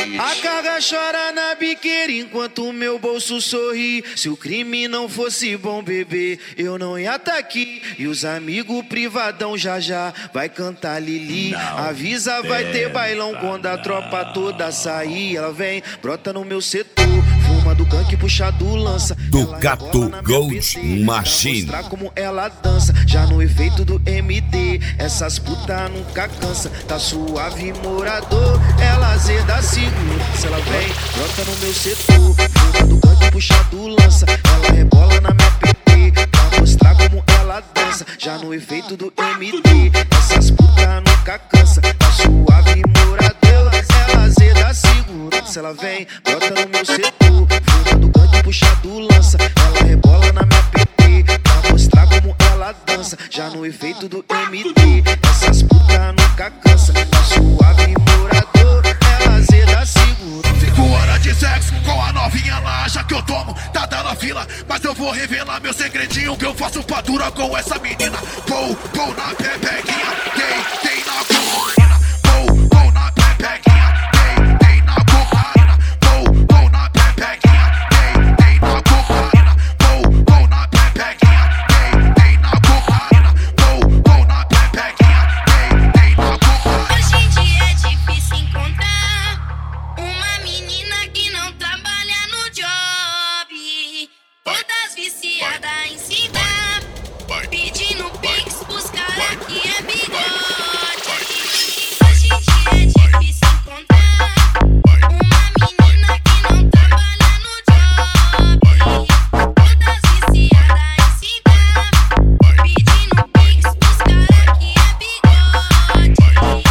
A carga chora na biqueira enquanto o meu bolso sorri. Se o crime não fosse bom, bebê, eu não ia tá aqui. E os amigos privadão já vai cantar Lili. Avisa, vai ter bailão quando a tropa toda sair. Ela vem, brota no meu setor, fuma do canque, puxa do lança. Ducato Gold Machine. Pra mostrar como ela dança, já no efeito do MD. Essas putas nunca cansa, tá suave morador. Ela zeda segura, se ela vem, brota no meu setor, fuma do canque, puxa do lança. Ela rebola na minha PT, pra mostrar como ela dança, já no efeito do MD. Essas putas nunca cansa, tá suave morador. Ela zeda segura, se ela vem, brota no meu setor, fuma do canque, puxa do lança. Ela rebola na minha PT, pra mostrar como ela dança, já no efeito do MD. Essas putas nunca cansa, tá suave morador. Ela zeda segura. 5 horas de sexo com a novinha lá, acha que eu tomo, tá dando a fila. Mas eu vou revelar meu segredinho, que eu faço fatura com essa menina. Vou na pepequinha, tem na cocaína. Vou na pepequinha, tem na cocaína. Vou na pepequinha, tem na cocaína. Vou na pepequinha, tem na cocaína. Vou na pepequinha, tem na cocaína. Hoje em dia é difícil encontrar uma menina que não trabalha no job. Todas viciadas em se dar, pedindo pix pros caras que é bigode. Hoje em dia é difícil encontrar uma menina que não trabalha no job. Todas viciadas em se dar, pedindo pix pros caras que é bigode.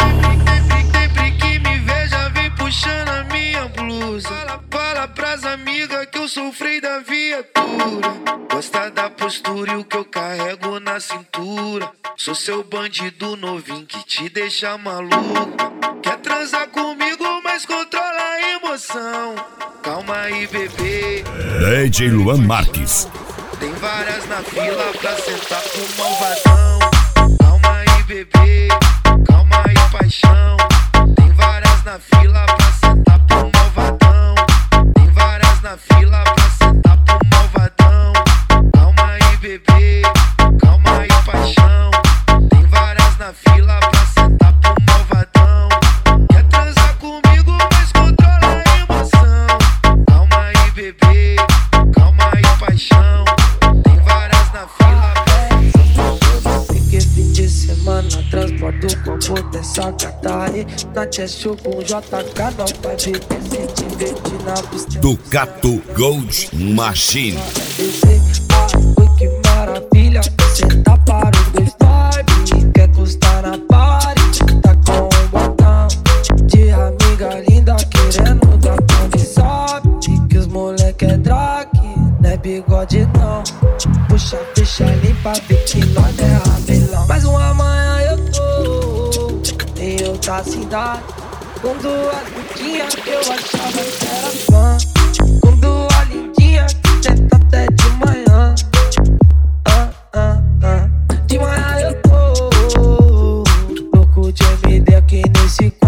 Sempre que me veja, vem puxando a minha blusa. Fala pras amigas que eu sou o freio da viatura. Gosta da postura e o que eu carrego na cintura. Sou seu bandido novinho que te deixa maluco. Quer transar comigo, mas controla a emoção. Calma aí, bebê. DJ Luan Marques. Tem várias na fila pra sentar com malvadão. Calma aí, bebê. Calma aí, paixão. Tem várias na fila pra sentar pro malvadão. Tem várias na fila pra sentar pro malvadão. Calma aí, bebê. Calma aí, paixão. Tem várias na fila pra sentar pro malvadão. Quer transar comigo, mas controla a emoção. Calma aí, bebê. Calma aí, paixão. Tem várias na fila pra... Fiquei fim de semana, transporto o combo dessa Catari. Na Cheshire com JK, não vai ver se te divertir na pista. Ducato Gold Machine. Ui, que maravilha, você tá para o dois vibe. Quer custar na party, tá com um botão de amiga linda querendo dar onde sabe. Que os moleque é drag, não é bigode não. Puxa, fecha, limpa, vê que nós é rabelão. Mais uma manhã eu tô em outra cidade, com duas putinhas que eu achava que era fã. Com duas lindinhas que tenta até de manhã. De manhã eu tô louco de MD aqui nesse